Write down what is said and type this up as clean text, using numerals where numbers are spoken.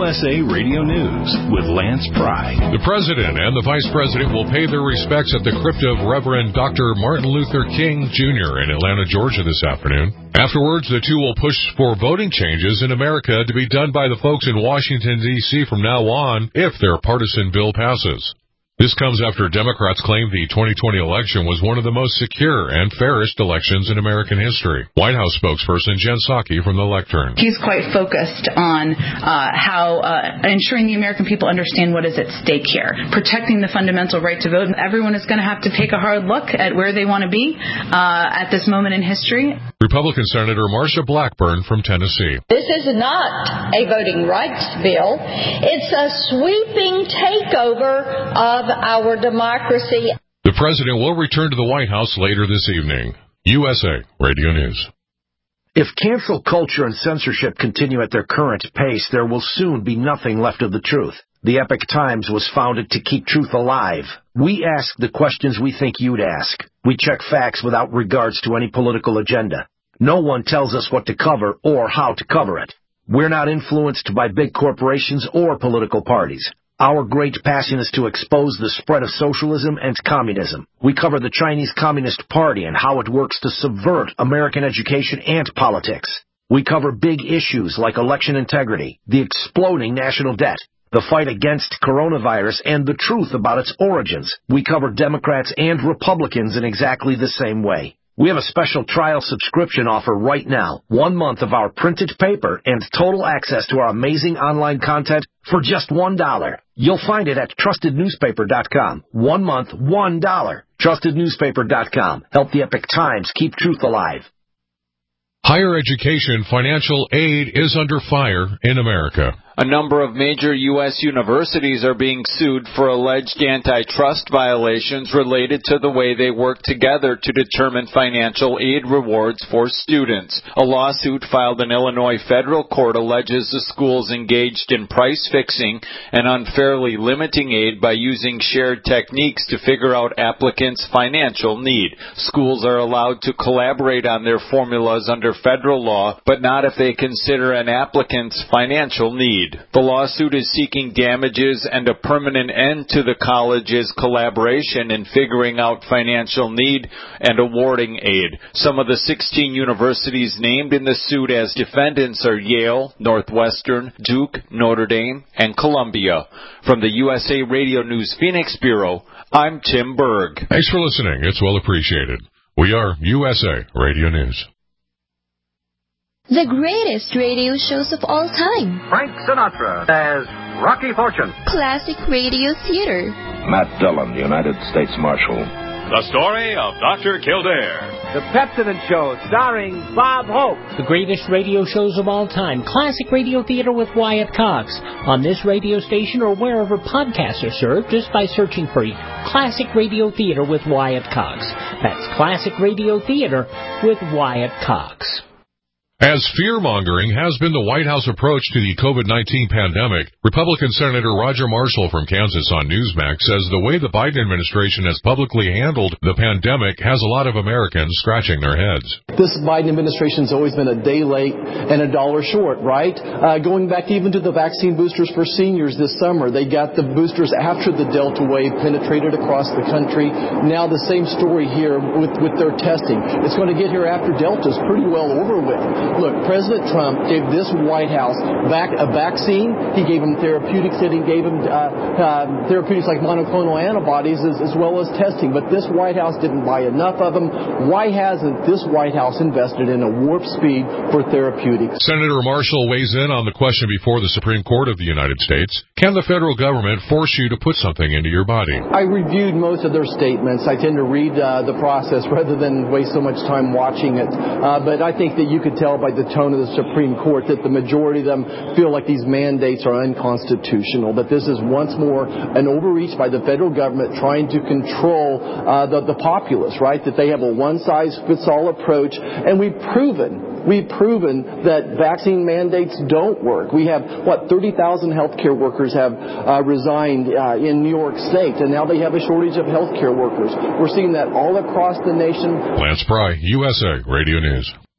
USA Radio News with Lance Pry. The President and the Vice President will pay their respects at the crypt of Reverend Dr. Martin Luther King Jr. in Atlanta, Georgia this afternoon. Afterwards, the two will push for voting changes in America to be done by the folks in Washington, D.C. from now on if their partisan bill passes. This comes after Democrats claimed the 2020 election was one of the most secure and fairest elections in American history. White House spokesperson Jen Psaki from the lectern. He's quite focused on how ensuring the American people understand what is at stake here, protecting the fundamental right to vote. Everyone is going to have to take a hard look at where they want to be at this moment in history. Republican Senator Marsha Blackburn from Tennessee. This is not a voting rights bill. It's a sweeping takeover of our democracy. The president will return to the White House later this evening. USA Radio News. If cancel culture and censorship continue at their current pace, there will soon be nothing left of the truth. The Epoch Times was founded to keep truth alive. We ask the questions we think you'd ask. We check facts without regards to any political agenda. No one tells us what to cover or how to cover it. We're not influenced by big corporations or political parties. Our great passion is to expose the spread of socialism and communism. We cover the Chinese Communist Party and how it works to subvert American education and politics. We cover big issues like election integrity, the exploding national debt, the fight against coronavirus, and the truth about its origins. We cover Democrats and Republicans in exactly the same way. We have a special trial subscription offer right now. 1 month of our printed paper and total access to our amazing online content for just $1. You'll find it at trustednewspaper.com. 1 month, $1. Trustednewspaper.com. Help the Epoch Times keep truth alive. Higher education financial aid is under fire in America. A number of major U.S. universities are being sued for alleged antitrust violations related to the way they work together to determine financial aid rewards for students. A lawsuit filed in Illinois federal court alleges the schools engaged in price fixing and unfairly limiting aid by using shared techniques to figure out applicants' financial need. Schools are allowed to collaborate on their formulas under federal law, but not if they consider an applicant's financial need. The lawsuit is seeking damages and a permanent end to the college's collaboration in figuring out financial need and awarding aid. Some of the 16 universities named in the suit as defendants are Yale, Northwestern, Duke, Notre Dame, and Columbia. From the USA Radio News Phoenix Bureau, I'm Tim Berg. Thanks for listening. It's well appreciated. We are USA Radio News. The greatest radio shows of all time. Frank Sinatra as Rocky Fortune. Classic radio theater. Matt Dillon, United States Marshal. The story of Dr. Kildare. The Pepsodent Show, starring Bob Hope. The greatest radio shows of all time. Classic radio theater with Wyatt Cox. On this radio station or wherever podcasts are served, just by searching for Classic Radio Theater with Wyatt Cox. That's Classic Radio Theater with Wyatt Cox. As fear-mongering has been the White House approach to the COVID-19 pandemic, Republican Senator Roger Marshall from Kansas on Newsmax says the way the Biden administration has publicly handled the pandemic has a lot of Americans scratching their heads. This Biden administration has always been a day late and a dollar short, right? Going back even to the vaccine boosters for seniors this summer, they got the boosters after the Delta wave penetrated across the country. Now the same story here with their testing. It's going to get here after Delta's pretty well over with. Look, President Trump gave this White House back a vaccine. He gave them therapeutics, and he gave them therapeutics like monoclonal antibodies as well as testing. But this White House didn't buy enough of them. Why hasn't this White House invested in a warp speed for therapeutics? Senator Marshall weighs in on the question before the Supreme Court of the United States. Can the federal government force you to put something into your body? I reviewed most of their statements. I tend to read the process rather than waste so much time watching it. But I think that you could tell by the tone of the Supreme Court that the majority of them feel like these mandates are unconstitutional, that this is once more an overreach by the federal government trying to control the populace, right? That they have a one-size-fits-all approach, and we've proven that vaccine mandates don't work. We have, 30,000 healthcare workers have resigned in New York State, and now they have a shortage of healthcare workers. We're seeing that all across the nation. Lance Pry, USA Radio News.